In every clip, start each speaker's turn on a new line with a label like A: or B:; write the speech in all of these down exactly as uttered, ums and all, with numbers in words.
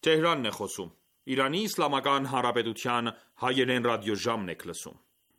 A: Թեհրանն է խոսում։ Իրանի Իսլամական Հանրապետության հայերեն ռադիոժամն եք լսում։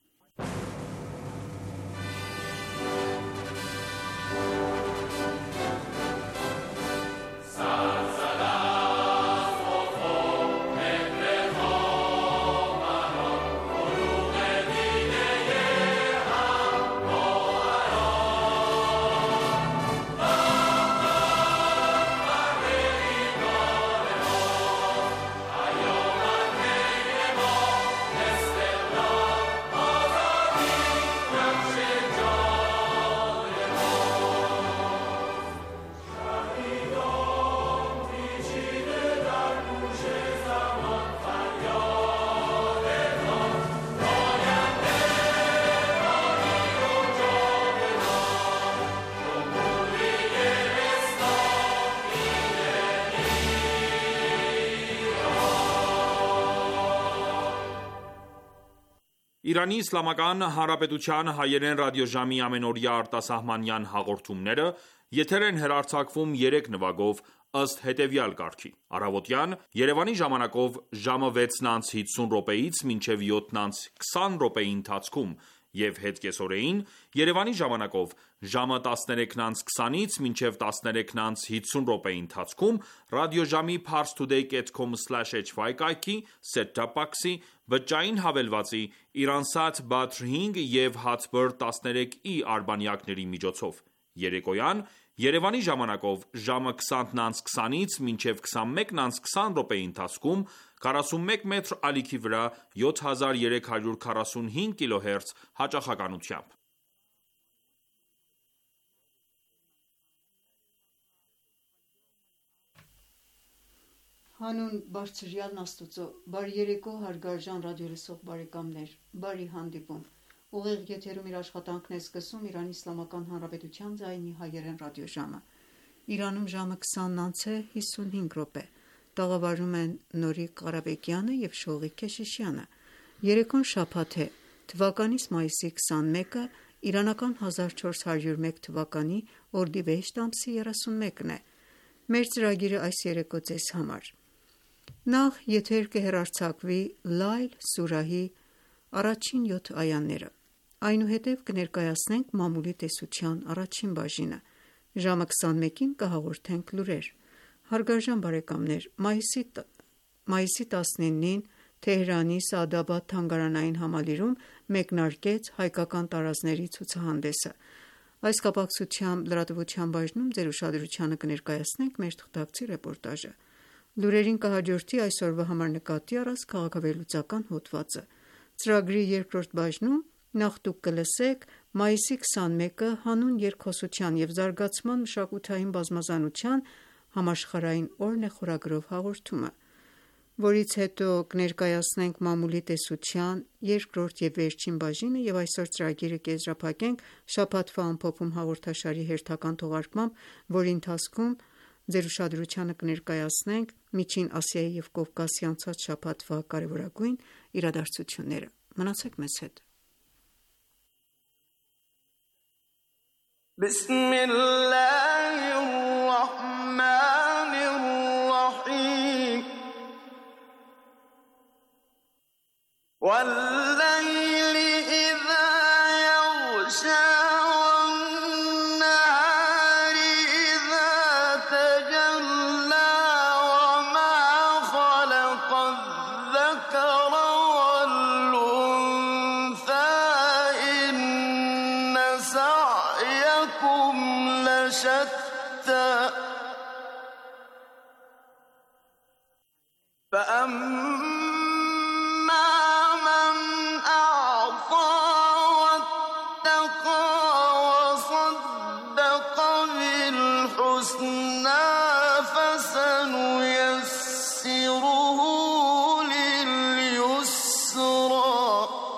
A: Իրանի Իսլամական Հանրապետության հայերեն ռադիոժամի ամենօրյա արտասահմանյան հաղորդումները եթեր են հեռարձակվում երեք նվագով ըստ հետևյալ կարգի. Առավոտյան Երևանի ժամանակով ժամը վեցն անց հիսուն րոպեից մինչև յոթն անց քսան րոպեի ընթացքում և հետկեսօրեին Երևանի ժամանակով ժամը տասներեքն անց քսանից մինչև տասներեքն անց հիսուն րոպեի ընթացքում ռադիոժամի parstoday dot com slash h y կայքի, set-top box-ի, բջջային հավելվածի, Iransat Badr հինգ և Hatbird տասներեք i արբանյակների միջոցով։ Երեկոյան Երևանի ժամանակով ժամը քսանն անց քսանից մինչև քսանմեկն անց քսան րոպեի ընթացքում քառասունմեկ մետր ալիքի վրա յոթ հազար երեք հարյուր քառասունհինգ կիլոհերց հաճախականությամբ։
B: Հանուն բարձրյալն Աստծո, բարի երեկո հարգարժան ռադիոլսող բարեկամներ, բարի հանդիպում։ Ուղիղ եթերում իր աշխատանքն է սկսում Իրանի Իսլամական Հանրապետության ձայնի հայերեն ռադիոժամը։ Իրանում ժամը քսանն անց է հիսունհինգ րոպե։ Տաղավարում են Նորիկ Ղարաբեկյանը և Շողիկ Քեշիշյանը։ Երեկոն շաբաթ է, թվականիս մայիսի քսանմեկը, իրանական հազար չորս հարյուր մեկ թվականի օրդիբեհեշտ ամսի երեսունմեկն է։ Մեր ծրագիրը այս երեկո ձեզ համար։ Նախ եթեր կհեռարձակվի Լայլ սուրահի առաջին յոթ այաները, այնուհետև կներկայացնենք մամուլի տեսության առաջին բաժինը, ժամը քսանմեկին կհաղորդենք լուրեր։ Հարգարժան բարեկամներ, մայիսի տասնինին Թեհրանի Սաադաբադ թանգարանային համալիրում մեկնարկեց հայկական տարազների ցուցահանդեսը։ Այս կապակցությամբ լրատվության բաժնում ձեր ուշադրությանը կներկայացնենք մեր թղթակցի ռեպորտաժը։ Լուրերին կհաջորդի այսօրվա համար նկատի առած քաղաքավերլուծական հոդվածը։ Ծրագրի երկրորդ բաժնում նախ դուք կլսեք մայիսի քսանմեկը հանուն երկխոսության և զարգացման մշակութային բազմազանության համաշխարհային օրն է խորագրով հաղորդումը, որից հետո կներկայացնենք մամուլի տեսության երկրորդ և վերջին բաժինը և այսօր ծրագիրը կեզրափակենք շաբաթվա ամփոփում հաղորդաշարի հերթական թողարկմամբ, որի ընթացքում ձեր ուշադրությանը կներկայացնենք Միջին Ասիայի և Կովկասի անցած շաբաթվա կարևորագույն իրադարձությունները։ Մնացեք մեզ հետ։
C: Բիսմիլլահիռռահմանիռռահիմ Վալ-լայլի իզա յղշա فأما من أعطى واتقى وصدق بالحسنى فسنيسره لليسرى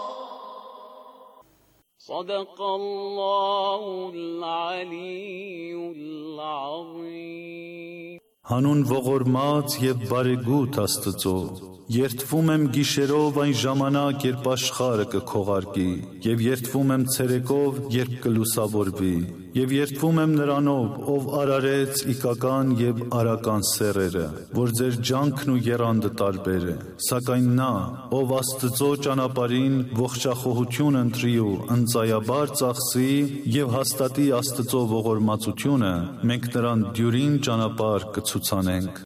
C: صدق الله العلي العظيم
D: Հանուն ողորմած և բարեգութ Աստծո, երդվում եմ գիշերով այն ժամանակ, երբ աշխարհը կքողարկի, եւ երդվում եմ ցերեկով, երբ կլուսավորվի, եւ երդվում եմ նրանով, ով արարեց իգական եւ արական սեռերը, որ ձեր ջանքն ու եռանդը տարբեր է, սակայն նա, ով Աստծո ճանապարհին ողջախոհություն ընտրի ու ընծայաբար ծախսի եւ հաստատի Աստծո ողորմածությունը, մենք նրան դյուրին ճանապարհ կցուցանենք։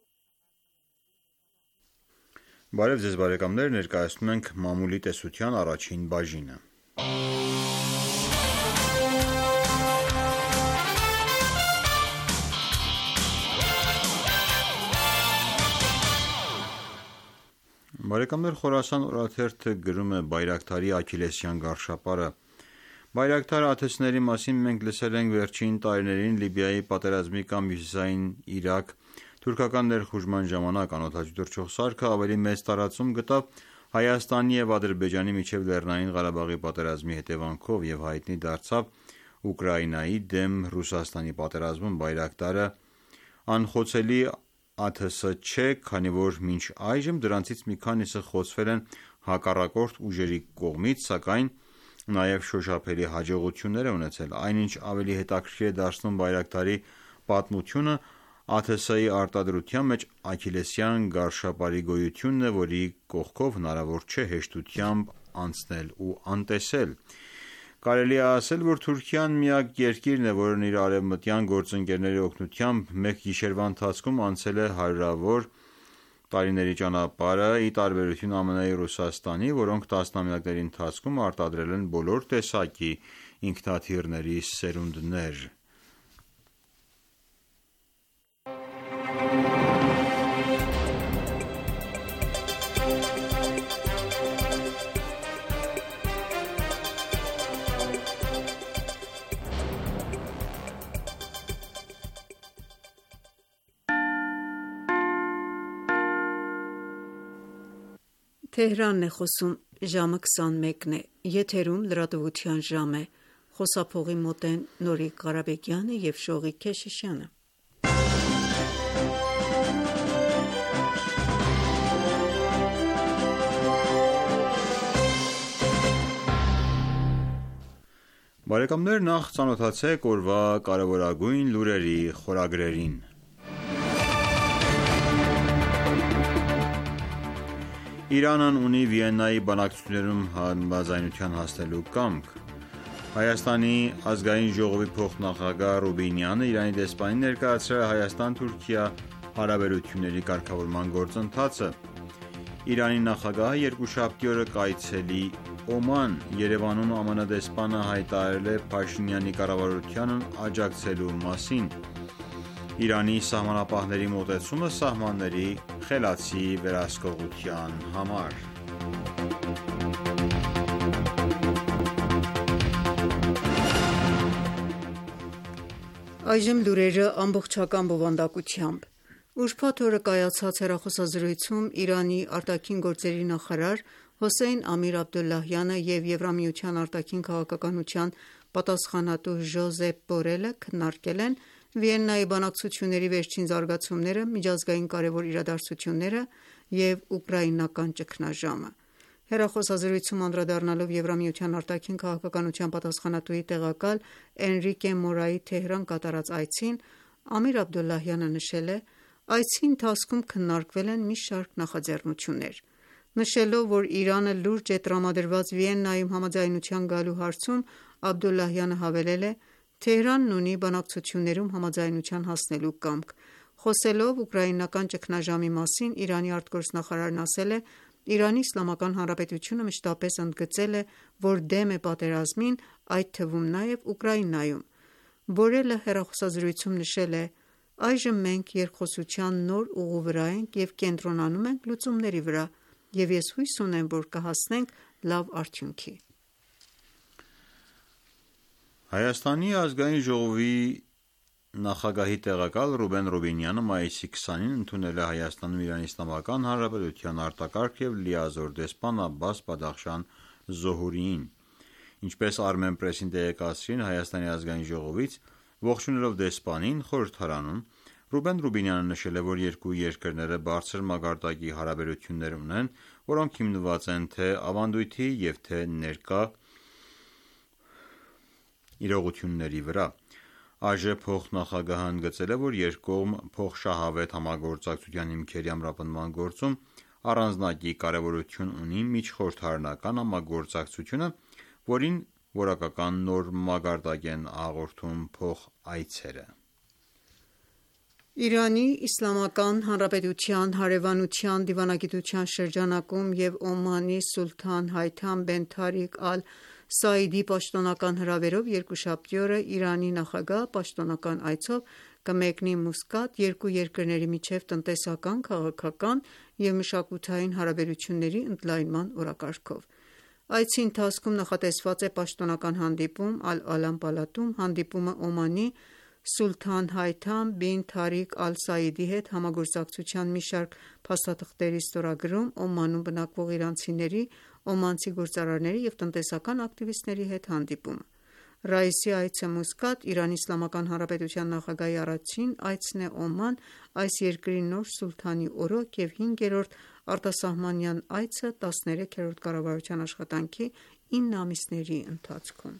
E: Բարև ձեզ բարեկամներ, ներկայացնում ենք մամուլի տեսության առաջին բաժինը։ Բարեկամներ, Խորասան օրաթերթը գրում է Բայրակթարի Աքիլեսյան գարշապարը։ Բայրակթար աթեստների մասին մենք լսել ենք վերջին տարիներին Լիբիայի պատերազմի կամ հյուսիսային Իրաք թուրքական ներխուժման ժամանակ անօդաչու սարքը ավելի մեծ տարածում գտավ Հայաստանի եւ Ադրբեջանի միջև Լեռնային Ղարաբաղի պատերազմի հետևանքով եւ հայտնի դարձավ Ուկրաինայի դեմ Ռուսաստանի պատերազմում։ Բայրակտարը անխոցելի ԱԹՍ չէ, քանի որ մինչ այժմ դրանցից մի քանիսը խոցվել են հակառակորդ ուժերի կողմից, սակայն նաեւ շոշափելի հաջողություններ է ունեցել։ Այնինչ ավելի հետաքրքիր է դարձնում Բայրակտարի պատմությունը ԱԹՍ-ի արտադրության մեջ Աքիլեսյան գարշապարի գոյությունն է, որի կողքով հնարավոր չէ հեշտությամբ անցնել ու անտեսել։ Կարելի է ասել, որ Թուրքիան միակ երկիրն է, որն իր արևմտյան գործընկերների օգնությամբ մեկ գիշերվա ընթացքում անցել է հարյուրավոր տարիների ճանապարհը, ի տարբերություն ԱՄՆ-ի, Ռուսաստանի, որոնք տասնամյակների ընթացքում արտադրել են բոլոր տեսակի ինքնաթիռների սերունդներ։
B: Թեհրանն է խոսում, ժամը քսանմեկն է, եթերում լրատվության ժամ է, խոսափողի մոտ են Նորիկ Ղարաբեկյանը և Շողիկ Քեշիշյանը։
E: Բարեկամներ, նախ ծանոթացեք օրվա կարևորագույն լուրերի խորագրերին։ Իրանն ունի Վիեննայի բանակցություններում համաձայնության հասնելու կամք։ Հայաստանի ազգային ժողովի փոխնախագահ Ռուբինյանը Իրանի դեսպանին ներկայացրել է Հայաստան-Թուրքիա հարաբերությունների կարգավորման գործընթացը։ Իրանի նախագահը երկուշաբթի օրը կայցելի Օման, Երևանում ԱՄՆ դեսպանը հայտարարել է Փաշինյանի կառավարությանն աջակցելու մասին։ Իրանի սահմանապահների մոտեցումը սահմանների խելացի վերահսկողության համար։
B: Այժմ լուրերը ամբողջական բովանդակությամբ։ Ուրբաթ օրը կայացած հեռախոսազրույցում Իրանի արտաքին գործերի նախարար Հոսեյն Ամիր Աբդոլլահյանը և Եվրամիության արտաքին քաղաքականության պատասխանատու Ժոզեփ Բորելը քննարկել են Վիեննայի բանակցությունների վերջին զարգացումները, միջազգային կարևոր իրադարձությունները և ուկրաինական ճգնաժամը։ Հեռախոսազրույցում անդրադառնալով Եվրամիության արտաքին քաղաքականության պատասխանատուի տեղակալ Էնրիկե Մորայի Թեհրան կատարած այցին, Ամիր Աբդոլլահյանը նշել է. «Այցի ընթացքում քննարկվել են մի շարք նախաձեռնություններ»։ Նշելով, որ Իրանը լուրջ է տրամադրված Վիեննայում համաձայնության գալու հարցում, Աբդոլլահյանը հավելել է. «Թեհրանն ունի բանակցություններում համաձայնության հասնելու կամք»։ Խոսելով ուկրաինական ճգնաժամի մասին, Իրանի արտգործնախարարն ասել է. «Իրանի Իսլամական Հանրապետությունը մշտապես ընդգծել է, որ դեմ է պատերազմին, այդ թվում նաև Ուկրաինայում»։ Բորելը հեռախոսազրույցում նշել է. «Այժմ մենք երկխոսության նոր ուղու վրա ենք և կենտրոնանում ենք լուծումների վրա, և ես հույս ունեմ, որ կհասնենք լավ արդյունքի»։
E: Հայաստանի ազգային ժողովի նախագահի տեղակալ Ռուբեն Ռուբինյանը մայիսի քսանին ընդունել է Հայաստանում Իրանի Իսլամական Հանրապետության արտակարգ և լիազոր դեսպան Աբբաս Բադախշան Զոհուրիին։ Ինչպես Armen Press-ին տեղեկացրին Հայաստանի ազգային ժողովից, ողջունելով դեսպանին, խորհրդարանում Ռուբեն Ռուբինյանը նշել է, որ երկու երկրները բարձր մակարդակի հարաբերություններ ունեն, որոնք հիմնված են թե ավանդույթի և թե ներկա իրողությունների վրա։ ԱԺ փոխնախագահը ընդգծել է, որ երկկողմ փոխշահավետ համագործակցության հիմքերի ամրապնդման գործում առանձնակի կարևորություն ունի միջխորհրդարանական համագործակցությունը, որին որակական նոր մակարդակ են հաղորդում փոխայցերը։
B: Իրանի Իսլամական Հանրապետության հարևանության դիվանագիտության շրջանակում և Օմանի Սուլթան Հայթամ բեն Թարիկ Ալ Սաիդի պաշտոնական հրավերով երկուշաբթի օրը Իրանի նախագահ պաշտոնական այցով կմեկնի Մուսկատ՝ երկու երկրների միջև տնտեսական, քաղաքական և մշակութային հարաբերությունների ընդլայնման օրակարգով։ Այցի ընթացքում նախատեսված է պաշտոնական հանդիպում Ալ-Ալամ պալատում, հանդիպումը Օմանի Սուլթան Հայթամ բին Թարիկ Ալ Սաիդի հետ համագործակցության մի շարք փաստաթղթերի ստորագրում, Օմանում բնակվող իրանցիների, օմանցի գործարարների և տնտեսական ակտիվիստների հետ հանդիպումը։ Ռայիսի այցը Մուսկատ Իրանի Իսլամական Հանրապետության նախագահի առաջին այցն է Օման այս երկրի նոր սուլթանի օրոք և հինգերորդ արտասահմանյան այցը տասներեքերորդ կառավարության աշխատանքի ինը ամիսների ընթացքում։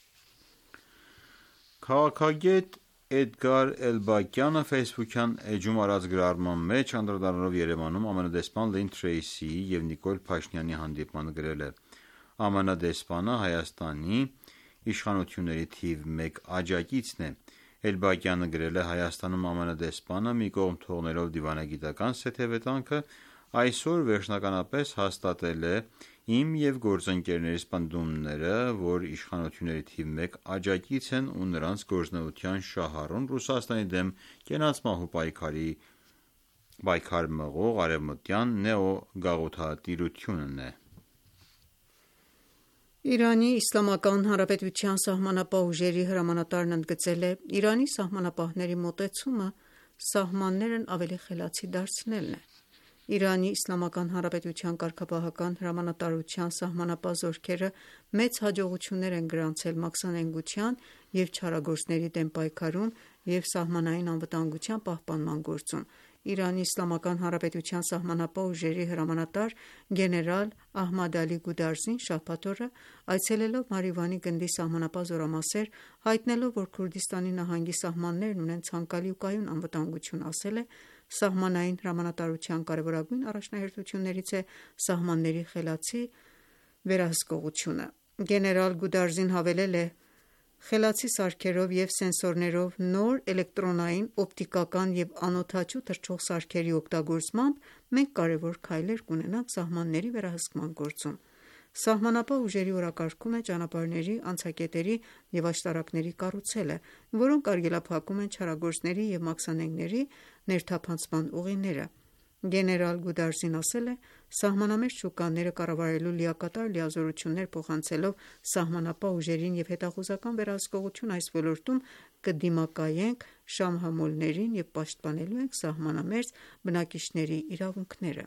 E: Քաղաքագետ Էդգար Էլբակյանը Facebook-յան էջում արած գրառման մեջ անդրադառնալով Երևանում ԱՄՆ դեսպան Լին Թրեյսիի և Նիկոլ Փաշինյանի հանդիպմանը գրել է. ԱՄՆ դեսպանը Հայաստանի իշխանությունների թիվ մեկ աջակիցն է։ Էլբակյանը գրել է. Հայաստանում ԱՄՆ դեսպանը մի կողմ թողնելով դիվանագիտական սեթևետանքը այսօր վերջնականապես հաստատել է իմ և գործընկերներիս պնդումները, որ իշխանությունների թիվ մեկ աջակից են ու նրանց գործունեության շահառուն Ռուսաստանի դեմ կենաց մահու պայքարի պայքար մղող արևմտյան նեոգաղութատիրությունն է։
B: Իրանի Իսլամական Հանրապետության սահմանապահ ուժերի հրամանատարն ընդգծել է. Իրանի սահմանապահների մոտեցումը սահմաններն ավելի խելացի դարձնելն է։ Իրանի Իսլամական Հանրապետության կարգապահական հրամանատարության սահմանապահ զորքերը մեծ հաջողություններ են գրանցել մաքսանենգության և չարագործների դեմ պայքարում և սահմանային անվտանգության պահպանման գործում։ Իրանի Իսլամական Հանրապետության սահմանապահ ուժերի հրամանատար գեներալ Ահմադ Ալի Գուդարզին շաբաթ օրը այցելելով Մարիվանի գնդի սահմանապահ զորամասեր, հայտնելով, որ Քուրդիստանի նահանգի սահմաններն ունեն ցանկալի ու կայուն անվտանգություն, ասել է. Սահմանային հրամանատարության կարևորագույն առաջնահերթություններից է սահմանների խելացի վերահսկողությունը։ Գեներալ Գուդարզին հավելել է. Խելացի սարքերով և սենսորներով, նոր էլեկտրոնային, օպտիկական և անօդաչու թռչող սարքերի օգտագործմամբ մենք կարևոր քայլեր կունենանք սահմանների վերահսկման գործում։ Սահմանապահ ուժերի օրակարգում է ճանապարհների, անցակետերի և աշտարակների կառուցելը, որոնք արգելափակում են չարագործների և մաքսանենգների ներթափանցման ուղիները։ Գեներալ Գուդարզին ասել է. Սահմանամերձ շուկաները կառավարելու լիակատար լիազորություններ փոխանցելով սահմանապահ ուժերին և հետախուզական վերահսկողություն այս ոլորտում կդիմակայենք շամհամոլներին և պաշտպանելու ենք սահմանամերձ բնակիչների իրավունքները։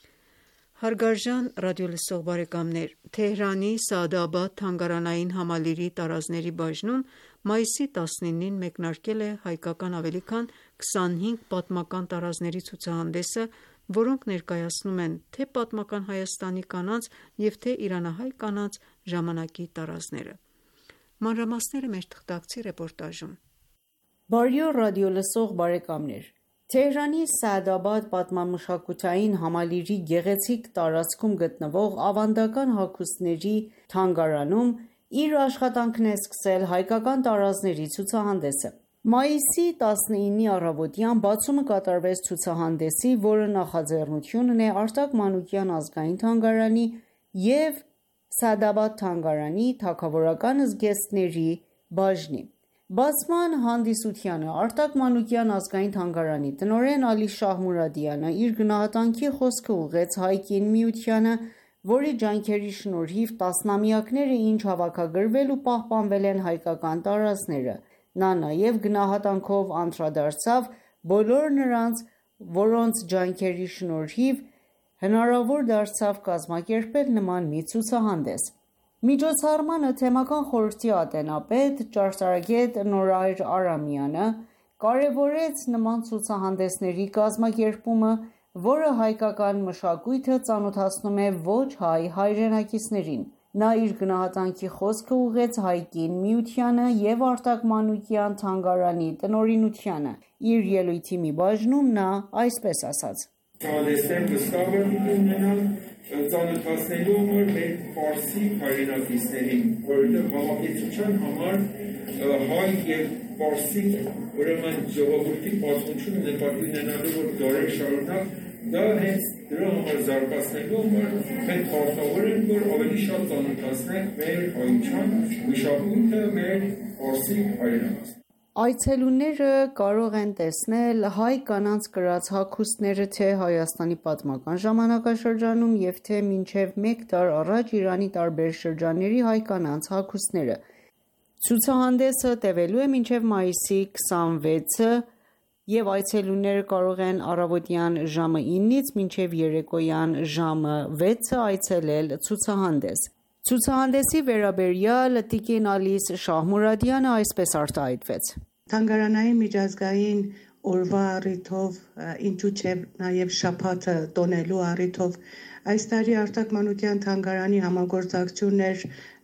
B: Հարգարժան ռադիոլսող բարեկամներ, Թեհրանի Սաադաբադ թանգարանային համալիրի տարազների բաժնում մայիսի տասնինին մեկնարկել է հայկական ավելի քան քսանհինգ պատմական տարազների ցուցահանդեսը, որոնք ներկայացնում են թե պատմական Հայաստանի կանանց և թե իրանահայ կանանց ժամանակի տարազները։ Մանրամասները մեր թղթակցի ռեպորտաժում։
F: Բարի օր ռադիոլսող բարեկամներ, Թեհրանի Սաադաբադ պատմամշակութային համալիրի գեղեցիկ տարածքում գտնվող ավանդական հագուստների թանգարանում իր աշխատանքն է սկսել հայկական տարազների ցուցահանդեսը։ Մայիսի տասնինի առավոտյան բացումը կատարվեց ցուցահանդեսի, որը նախաձեռնությունն է Արտակ Մանուկյան ազգային թանգարանի և Սաադաբադ թանգարանի թագավորական զգեստների բաժնի։ Բացման հանդիսությանը Արտակ Մանուկյան ազգային թանգարանի տնօրեն Ալի Շահմուրադյանը իր գնահատանքի խոսքը ուղղեց Հայ կինոմիությանը, որի ջանքերի շնորհիվ տասնամյակներ է ինչ հավաքագրվել ու պահպանվել են հայկական տարազները։ Նա նաև գնահատանքով անդրադարձավ բոլոր նրանց, որոնց ջանքերի շնորհիվ հնարավոր դարձավ կազմակերպել նման մի ցուցահանդես։ Միջոցառմանը թեմական խորհրդի ատենապետ, ճարտարագետ Նորայր Արամյանը, կարևորեց նման ցուցահանդեսների կազմակերպումը, որը հայկական մշակույթը ծանոթացնում է ոչ հայ հայրենակիցներին։ Նա իր գնահատանքի խոսքը ուղղեց Հայկին Միությանը և Արտակ Մանուկյան թանգարանի տնօրինությանը։ Իր ելույթի մի բաժնում նա այսպես ասաց.
G: Ցուցահանդեսներ վստահ եմ ունենալ ծանոթացնելու համար մեր պարսի հայրենակիցներին, որովհետև հավաքեցության համար հայ և պարսի ուրեմն ժողովրդի պատմությունը նկատի ունենալու որ դարեր շարունակ դա հենց դրա համար զարգացնելու համար մենք պարտավոր ենք որ ավելի շատ ծանոթացնենք մեր հայության մշակույթը, մեր պարսի հայրենիքին։
F: Այցելուները կարող են տեսնել հայ կանանց կրած հագուստները թե Հայաստանի պատմական ժամանակաշրջանում և թե մինչև մեկ դար առաջ Իրանի տարբեր շրջանների հայ կանանց հագուստները։ Ցուցահանդեսը տևելու է մինչև մայիսի քսանվեցը և այցելուները կարող են առավոտյան ժամը ինից մինչև երեկոյան ժամը վեցը այցելել ցուցահանդես։ Ցուցահանդեսի վերաբերյալ տիկին Ալիս Շահմուրադյանը այսպես արտահայտվեց.
H: Թանգարանային միջազգային օրվա առիթով, ինչու չէ նաև շաբաթը տոնելու առիթով այս տարի Արտակ Մանուկյան թանգարանի համագործակցությունն էր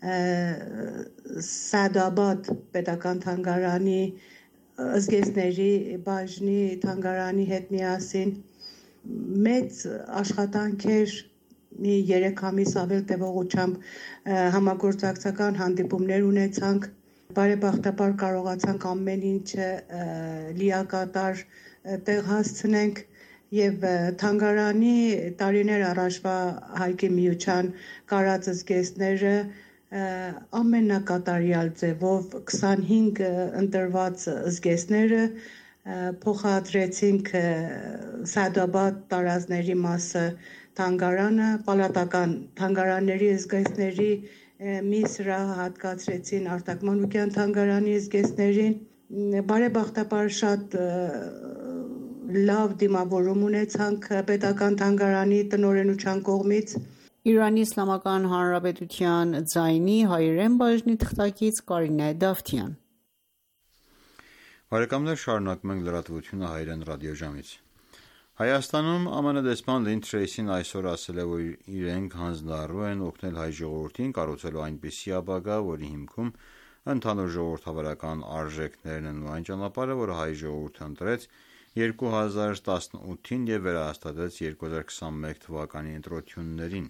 H: Սադաբադ պետական թանգարանի զգեստների բաժնի թանգարանի հետ միասին մեծ աշխատանքեր մի երեք ամիս ավել տևողությամբ համագործակցական հանդիպումներ ունեցանք, բարեբախտաբար կարողացանք ամեն ինչը լիակատար տեղ հասցնենք և թանգարանի տարիներ առաջվա Հայկի Միության կարած զգեստները ամենակատարյալ ձևով քսանհինգ ընտրված զգեստները փոխադրեցինք Սադաբադ տարազների մասը թանգարանը, պալատական թանգարանների զգեստների մի սրահ հատկացրեցին Արտակ Մանուկյան թանգարանի զգեստներին, բարեբախտաբար շատ լավ դիմավորում ունեցանք պետական թանգարանի տնօրենության կողմից։
F: Իրանի Իսլամական Հանրապետության ձայնի հայերեն բաժնի թղթակից Կարինե Դավթյան։
E: Բարեկամներ, շարունակում ենք լրատվությունը հայերեն ռադիոժամից։ Հայաստանում ԱՄՆ դեսպան Լինդ Թրեյսին այսօր ասել է, որ իրենք հանձնառու են օգնել հայ ժողովրդին կառուցելու այնպիսի ապագա, որի հիմքում ընդհանուր ժողովրդավարական արժեքներն են ու այն ճանապարհը, որը հայ ժողովուրդը ընտրեց երկու հազար տասնութին և վերահաստատեց երկու հազար քսանմեկ թվականի ընտրություններին։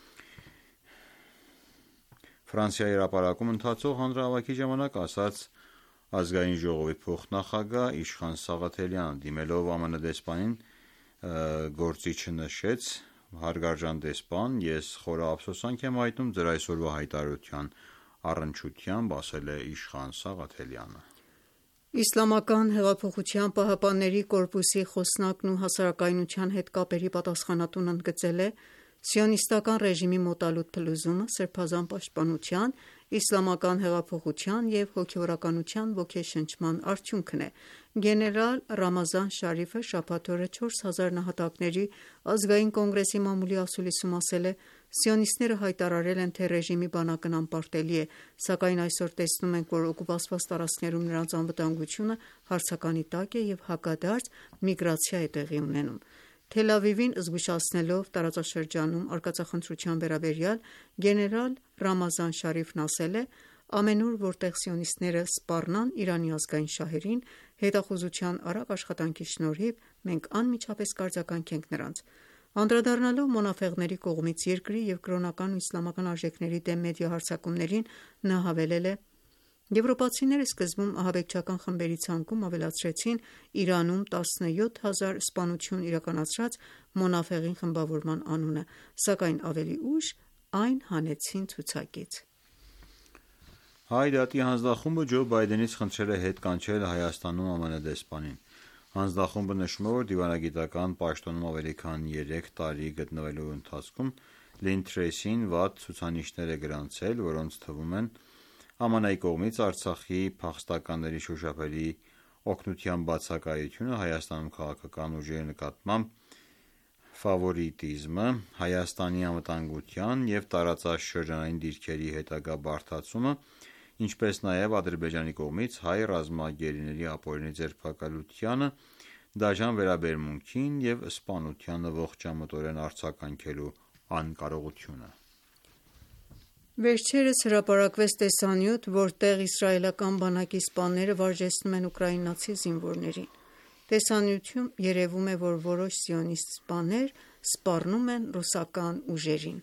E: Ֆրանսիայի հրապարակում ընթացող հանրահավաքի ժամանակ ասաց ազգային ժողովի փոխնախագահ Իշխան Սաղաթելյանը, դիմելով ԱՄՆ դեսպանին գործիչը նշեց. «Հարգարժան դեսպան, ես խորը ափսոսանք եմ հայտնում ձեր այսօրվա հայտարարության առնչությամբ», ասել է Իշխան Սաղաթելյանը։
B: Իսլամական հեղափոխության պահապանների կորպուսի խոսնակն ու հասարակայնության հետ կապերի պատասխանատուն ընդգծել է. «Սիոնիստական ռեժիմի մոտալուտ փլուզումը սրբազան պաշտպանության, իսլամական հեղափոխության և հոգևորականության ոգեշնչման արդյունքն է»։ Գեներալ Ռամազան Շարիֆը շաբաթ օրը չորս հազար նահատակների ազգային կոնգրեսի մամուլի ասուլիսում ասել է. «Սիոնիստները հայտարարել են, թե ռեժիմի բանակն անպարտելի է, սակայն այսօր տեսնում ենք, որ օկուպացված տարածքներում նրանց անվտանգությունը հարցականի տակ է և հակադարձ միգրացիա է տեղի ունենում»։ Թել Ավիվին զգուշացնելով տարածաշրջանում արկածախնդրության վերաբերյալ, գեներալ Ռամազան Շարիֆն ասել է. «Ամենուր, որտեղ սիոնիստները սպառնան Իրանի ազգային շահերին, հետախուզության արագ աշխատանքի շնորհիվ մենք անմիջապես կարձականենք նրանց»։ Անդրադառնալով մոնաֆեղների կողմից երկրի և կրոնական ու իսլամական արժեքների դեմ մեդիա հարձակումներին, նա հավելել է. «Եվրոպացիները սկզբում ահաբեկչական խմբերի ցանկում ավելացրեցին Իրանում տասնյոթ հազար սպանություն իրականացրած մոնաֆեղին խմբավորման անունը, սակայն ավելի ուշ այն հանեցին ցուցակից»։
E: Հայ դատի հանձնախումբը Ջո Բայդենից խնդրել է հետ կանչել Հայաստանում ԱՄՆ դեսպանին։ Հանձնախումբը նշում է, որ դիվանագիտական պաշտոնում ավելի քան երեք տարի գտնվելու ընթացքում Լինդ Թրեյսին վատ ցուցանիշներ է գրանցել, որոնց թվում են ԱՄՆ-ի կողմից Արցախի փախստականների շոշափելի օգնության բացակայությունը, Հայաստանում քաղաքական ուժերի նկատմամբ ֆավորիտիզմը, Հայաստանի անվտանգության և տարածաշրջանային դիրքերի հետագա բարդացումը ինչպես նաև Ադրբեջանի կողմից հայ ռազմագերիների ապօրինի ձերբակալությանը, դաժան վերաբերմունքին և սպանությանը ողջամտորեն արձագանքելու անկարողությունը։
B: Վերջերս հրապարակվեց տեսանյութ, որտեղ իսրայելական բանակի սպաները վարժեցնում են ուկրաինացի զինվորներին։ Տեսանյութում երևում է, որ որոշ սիոնիստ սպաներ սպառնում են ռուսական ուժերին։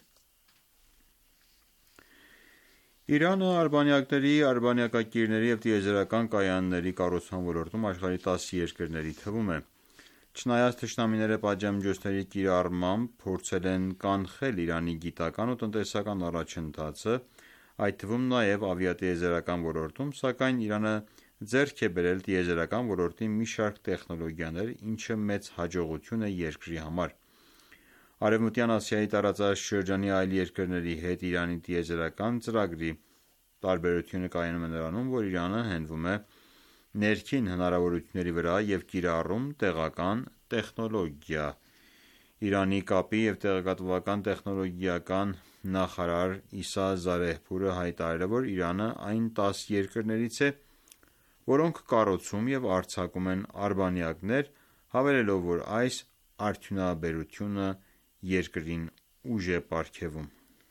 E: Իրանը արբանյակների, արբանյակակիրների և տիեզերական կայանների կառուցման ոլորտում աշխարհի տասը երկրների թվում է։ Չնայած թշնամիները պատժամիջոցների կիրառմամբ փորձել են կանխել Իրանի գիտական ու տնտեսական առաջընթացը, այդ թվում նաև ավիատիեզերական ոլորտում, սակայն Իրանը ձեռք է բերել տիեզերական ոլորտի մի շարք տեխնոլոգիաներ, ինչը մեծ հաջողություն է երկրի համար։ Արևմտյան Ասիայի տարածաշրջանի այլ երկրների հետ Իրանի տիեզերական ծրագրի տարբերությունը կայանում է նրանում, որ Իրանը հենվում է ներքին հնարավորությունների վրա և կիրառում տեղական տեխնոլոգիա։ Իրանի կապի և տեղեկատվական տեխնոլոգիական նախարար Իսա Զարեհփուրը հայտարարել է, որ Իրանը այն տասը երկրներից է, որոնք կառուցում և արձակում են արբանյակներ, հավելելով, որ այս արդյունաբերությունը երկրին ուժ է պարգևում։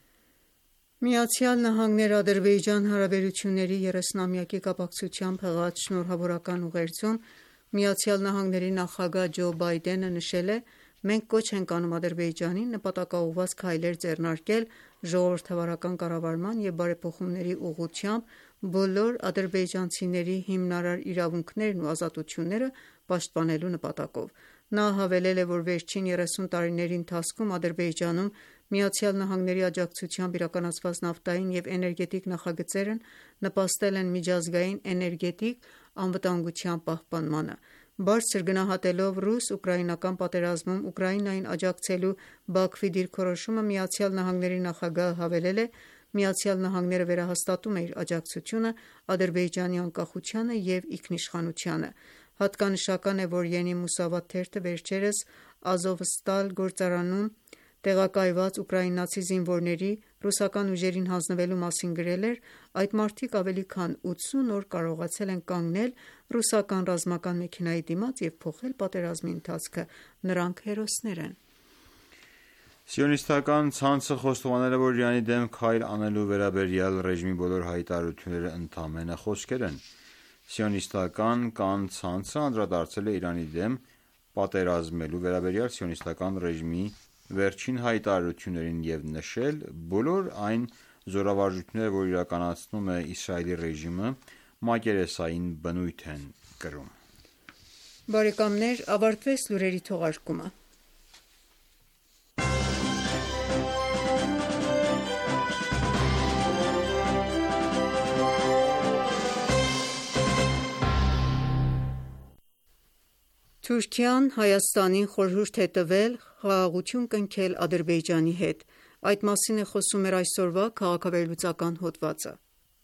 B: Միացյալ Նահանգներ-Ադրբեջան հարաբերությունների երեսնամյակի կապակցությամբ հղած շնորհավորական ուղերձում ԱՄՆ նախագահ Ջո Բայդենը նշել է. «Մենք կոչ ենք անում Ադրբեջանին նպատակաուղղված քայլեր ձեռնարկել ժողովրդավարական կառավարման և բարեփոխումների ուղղությամբ բոլոր ադրբեջանցիների հիմնարար իրավունքներն ու ազատությունները պաշտպանելու նպատակով»։ Նա հավելել է, որ վերջին երեսուն տարիների ընթացքում Ադրբեջանում ԱՄՆ-ի աջակցությամբ իրականացված նավթային և էներգետիկ նախագծերն նպաստել են միջազգային էներգետիկ անվտանգության պահպանմանը։ Բարձր գնահատելով ռուս-ուկրաինական պատերազմում Ուկրաինային աջակցելու Բաքվի դիրքորոշումը, ԱՄՆ նախագահը հավելել է. «ԱՄՆ-ը վերահաստատում է իր աջակցությունը Ադրբեջանի անկախությանը և ինքնիշխանությանը»։ Հատկանշական է, որ Ենի Մուսավաթ թերթը վերջերս Ազովստալ գործարանում տեղակայված ուկրաինացի զինվորների ռուսական ուժերին հանձնվելու մասին գրել էր. «Այդ մարդիկ ավելի քան ութսուն օր կարողացել են կանգնել ռուսական ռազմական մեքենայի դիմաց և փոխել պատերազմի ընթացքը։ Նրանք հերոսներ են»։
E: Սիոնիստական ցանցը խոստովանել է, որ Իրանի դեմ քայլ անելու վերաբերյալ ռեժիմի բոլոր հայտարարությունները ընդամենը խոսքեր են։ Սիոնիստական «Կան» ցանցը անդրադարձել է Իրանի դեմ պատերազմելու վերաբերյալ սիոնիստական ռեժիմի վերջին հայտարարություններին և նշել. «Բոլոր այն զորավարժությունները, որ իրականացնում է Իսրայելի ռեժիմը, մակերեսային բնույթ են կրում»։
B: Բարեկամներ ավարտվեց լուրերի թողարկումը։ Թուրքիան Հայաստանին խորհուրդ է տվել խաղաղություն կնքել Ադրբեջանի հետ։ Այդ մասին է խոսում մեր այսօրվա քաղաքավերլուծական հոդվածը։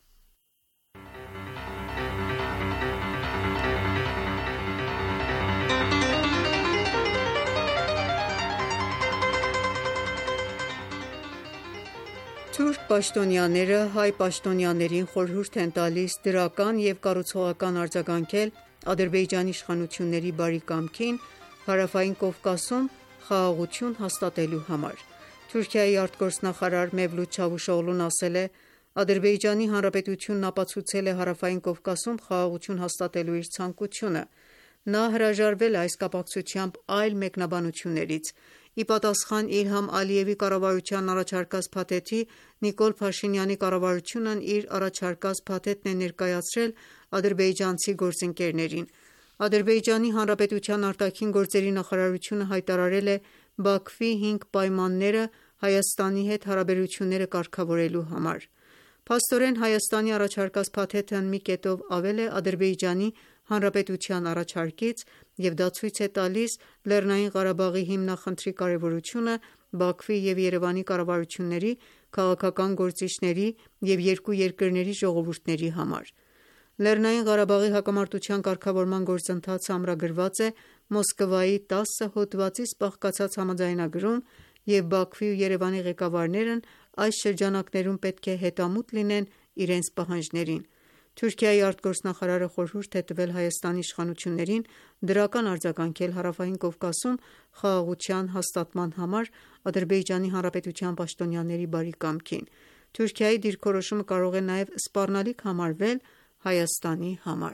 B: Թուրք պաշտոնյաները հայ պաշտոնյաներին խորհուրդ են տալիս դրական և կառուցողական արձագանքել Ադրբեջանի իշխանությունների բարի կամքին Հարավային Կովկասում խաղաղություն հաստատելու համար։ Թուրքիայի արտգործնախարար Մևլութ Չավուշօղլուն ասել է. «Ադրբեջանի Հանրապետությունն ապացուցել է Հարավային Կովկասում խաղաղություն հաստատելու իր ցանկությունը»։ Նա հրաժարվել է այս կապակցությամբ այլ մեկնաբանություններից։ Ի պատասխան Իլհամ Ալիևի կառավարության առաջարկած փաթեթի, Նիկոլ Փաշինյանի կառավարությունն իր առաջարկած փաթեթն է ներկայացրել ադրբեջանցի գործընկերներին։ Ադրբեջանի Հանրապետության արտաքին գործերի նախարարությունը հայտարարել է Բաքվի հինգ պայմանները Հայաստանի հետ հարաբերությունները կարգավորելու համար։ Փաստորեն Հայաստանի առաջարկած փաթեթն մի կետով ավել է Ադրբեջանի Հանրապետության առաջարկից, և դա ցույց է տալիս Լեռնային Ղարաբաղի հիմնախնդրի կարևորությունը Բաքվի և Երևանի կառավարությունների, քաղաքական գործիչների և երկու երկրների ժողովուրդների համար։ Լեռնային Ղարաբաղի հակամարտության կարգավորման գործընթացը ամրագրված է Մոսկվայի տասը հոդվածից բաղկացած համաձայնագրում, և Բաքվի ու Երևանի ղեկավարներն այս շրջանակներում պետք է հետամուտ լինեն իրենց պահանջներին։ Թուրքիայի արտգործնախարարը խորհուրդ է տվել Հայաստանի իշխանություններին դրական արձագանքել Հարավային Կովկասում խաղաղության հաստատման համար Ադրբեջանի Հանրապետության պաշտոնյաների բարի կամքին։ Թուրքիայի դիրքորոշումը կարող է նաև սպառնալիք համարվել Հայաստանի համար։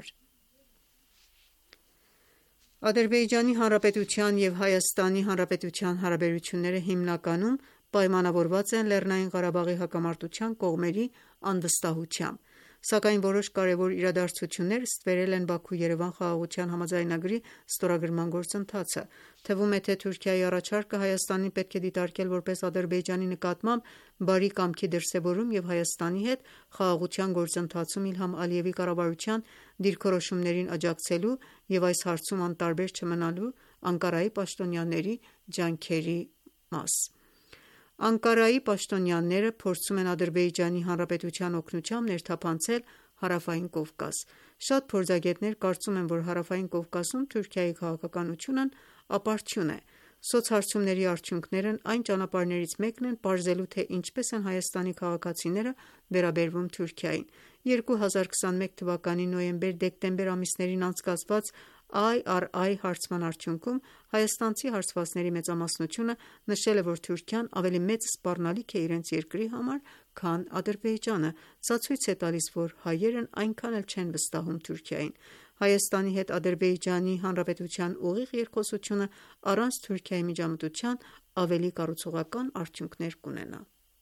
B: Ադրբեջանի Հանրապետության և Հայաստանի Հանրապետության հարաբերությունները հիմնականում պայմանավորված են Լեռնային Ղարաբաղի հակամարտության կողմերի անվստահությամբ, սակայն որոշ կարևոր իրադարձություններ ստվերել են Բաքու-Երևան խաղաղության համաձայնագրի ստորագրման գործընթացը։ Թվում է, թե Թուրքիայի առաջարկը Հայաստանին պետք է դիտարկել որպես Ադրբեջանի նկատմամբ բարի կամքի դրսևորում և Հայաստանի հետ խաղաղության գործընթացում Իլհամ Ալիևի կառավարության դիրքորոշումներին աջակցելու և այս հարցում անտարբեր չմնալու Անկարայի պաշտոնյաների ջանքերի մաս։ Անկարայի պաշտոնյաները փորձում են Ադրբեջանի Հանրապետության օգնությամբ ներթափանցել Հարավային Կովկաս։ Շատ փորձագետներ կարծում են, որ Հարավային Կովկասում Թուրքիայի քաղաքականությունն ապարդյուն է։ Սոցհարցումների արդյունքներն այն ճանապարհներից մեկն են պարզելու, թե ինչպես են Հայաստանի քաղաքացիները վերաբերվում Թուրքիային։ երկու հազար քսանմեկ թվականի նոյեմբեր-դեկտեմբեր ամիսներին անցկացված Այ առ այ հարցման արդյունքում հայաստանցի հարցվածների մեծամասնությունը նշել է, որ Թուրքիան ավելի մեծ սպառնալիք է իրենց երկրի համար, քան Ադրբեջանը։ Սա ցույց է տալիս, որ հայերն այնքան էլ չեն վստահում Թուրքիային։ Հայաստանի հետ Ադրբեջանի Հանրապետության ուղիղ երկխոսությունը առանց Թուրքիայի միջամտության ավելի կառուցողական արդյունքներ կունենա։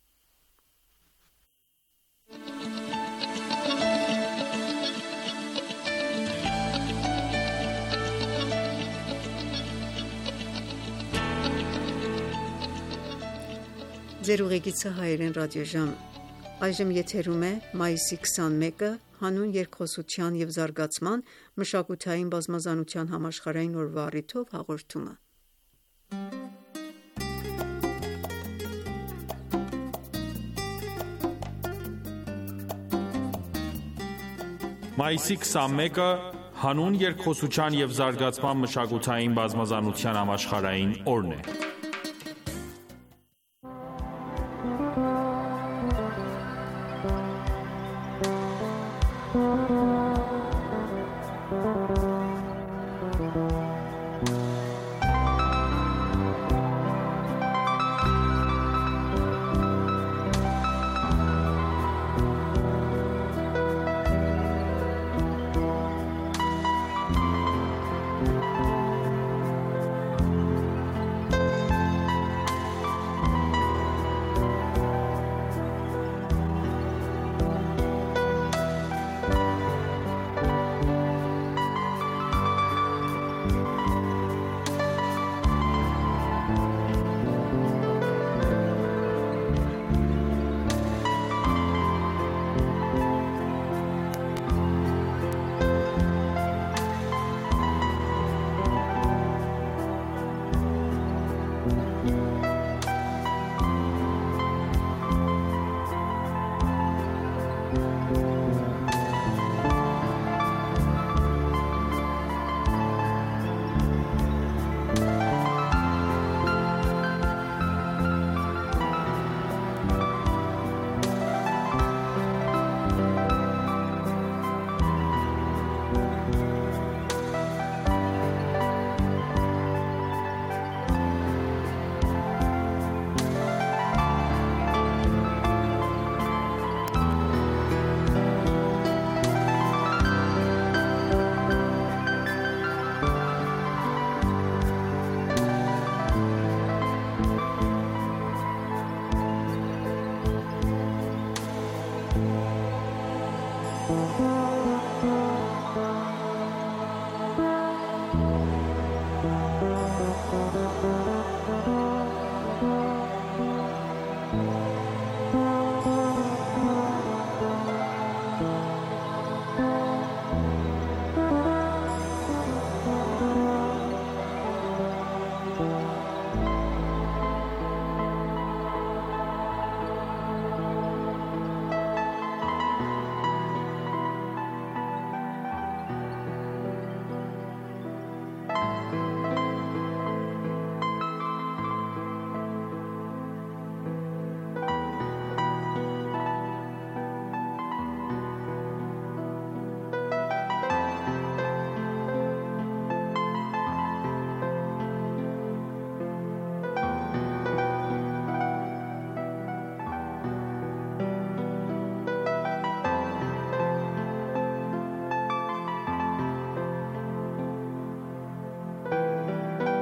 B: Ձեր ուղեկիցը հայերեն ռադիոժամ, այժմ եթերում է մայիսի քսանմեկը հանուն երկխոսության և զարգացման մշակութային բազմազանության համաշխարհային օրվա առիթով հաղորդումը։
A: Մայիսի քսանմեկը հանուն երկխոսության և զարգացման մշակութային բազմազանության համաշխարհային օրն է։